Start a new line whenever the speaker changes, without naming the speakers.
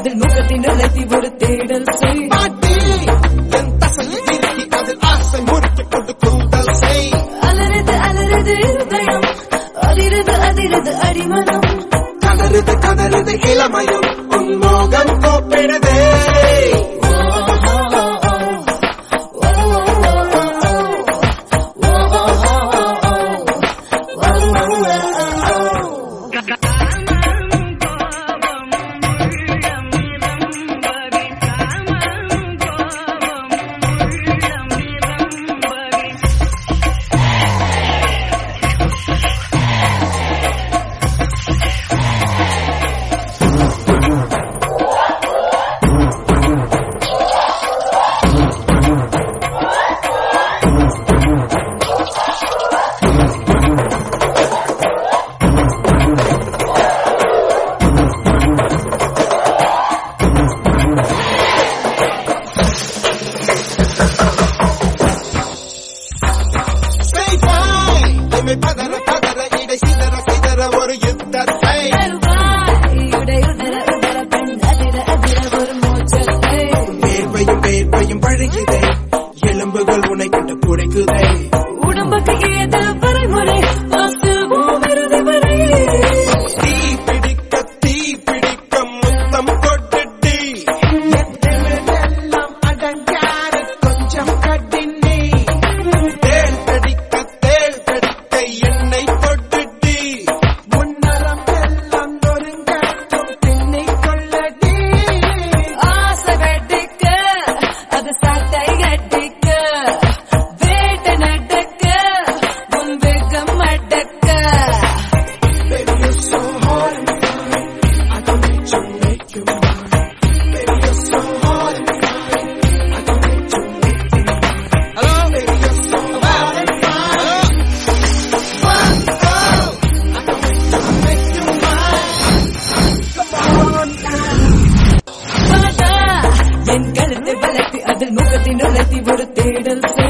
அதில் முகத்தை நுழைத்தி ஒரு தேடல் செய். அலறுது அலறுது இருதயம், அதிரது அதிரது அடிமனம்,
கதறுது கதறுது இளமையும் உன்மோகம் கோப்பிடுதே. பதற பதற இடை சிதற சிதற ஒரு யுத்தத்தை, வேர்வையும் வேர்வையும் பழகுதே, எலும்புகள் உன்னை கண்டு புடைக்குதே.
உடம்புக்கு ஏதோ பறைமுறை
தீ பிடிக்க முத்தம் கொட்டுடி, எல்லாம் அடங்காத கொஞ்சம் கட்டினி, தேள் கடிக்க என்னை கொட்டுடி, முன்னரம் எல்லாம் நொறுங்கும் பின்னை கொள்ளடி.
ஆசை வெட்டிக்க அது சாட்டை கட்டிக்க, வேட்டை நடக்க உன் வேகம் அடக்க.
Baby, you're so hard and fine. I can make you make you mine. Baby, you're so hard and fine. I can make you make you mine. Hello? Baby, you're so hard and fine. Hello? I can make you mine. Come on now.
பாதா என் கழுத்தை வளைத்து அதில் முகத்தை நுழைத்தி ஒரு தேடல்